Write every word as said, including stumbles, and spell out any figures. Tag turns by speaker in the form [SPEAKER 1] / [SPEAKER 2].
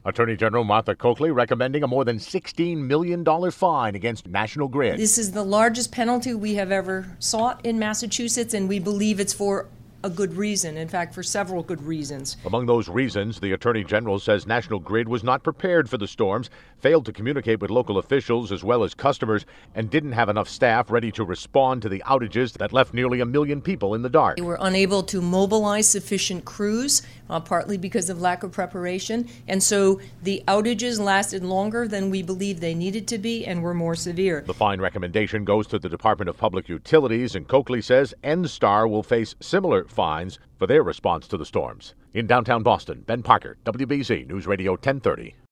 [SPEAKER 1] Attorney General Martha Coakley recommending a more than sixteen million dollars fine against National Grid.
[SPEAKER 2] This is the largest penalty we have ever sought in Massachusetts, and we believe it's for a good reason. In fact, for several good reasons.
[SPEAKER 1] Among those reasons, the Attorney General says National Grid was not prepared for the storms, failed to communicate with local officials as well as customers, and didn't have enough staff ready to respond to the outages that left nearly a million people in the dark.
[SPEAKER 2] They were unable to mobilize sufficient crews, uh, partly because of lack of preparation, and so the outages lasted longer than we believed they needed to be and were more severe.
[SPEAKER 1] The fine recommendation goes to the Department of Public Utilities, and Coakley says NSTAR will face similar fines for their response to the storms. In downtown Boston, Ben Parker, W B Z News Radio ten thirty.